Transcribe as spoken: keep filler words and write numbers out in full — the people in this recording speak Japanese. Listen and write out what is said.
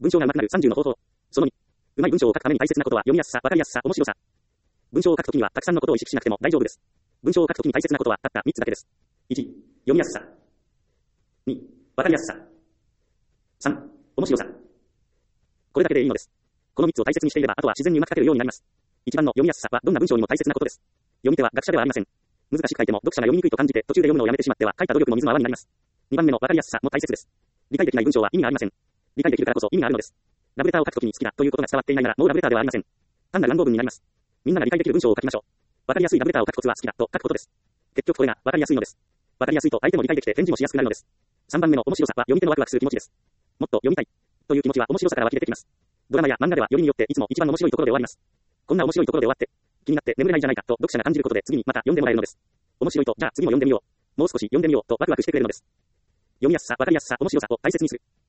文章が上手くなるさんじゅうの方法。そのに。うまい文章を書くために大切なことは読みやすさ、わかりやすさ、面白さ。文章を書くときにはたくさんのことを意識しなくても大丈夫です。文章を書くときに大切なことはたったみっつだけです。いち、読みやすさ。に、わかりやすさ。さん、面白さ。これだけでいいのです。このみっつを大切にしていれば、あとは自然にうまく書けるようになります。いちばんの読みやすさはどんな文章にも大切なことです。読み手は学者ではありません。難しく書いても読者が読みにくいと感じて途中で読むのをやめてしまっては書いた努力も水の泡になります。にばんめのわかりやすさも大切です。理解できない文章は意味がありません。理解できるからこそ意味があるのです。ラブレターを書くときに好きだということが伝わっていないならもうラブレターではありません。単なる乱暴文になります。みんなが理解できる文章を書きましょう。わかりやすいラブレターを書くコツは好きだと書くことです。結局これがわかりやすいのです。わかりやすいと相手も理解できて返事もしやすくなるのです。さんばんめの面白さは読み手のワクワクする気持ちです。もっと読みたいという気持ちは面白さから湧き出てきます。ドラマや漫画ではよりによっていつも一番面白いところで終わります。こんな面白いところで終わって気になって眠れないじゃないかと読者が感じることで次にまた読んでもらえるのです。面白いとじゃあ次も読んでみよう。もう少し読んでみようとワクワクしてくれるのです。読みやすさ、わかりやすさ、面白さを大切にする。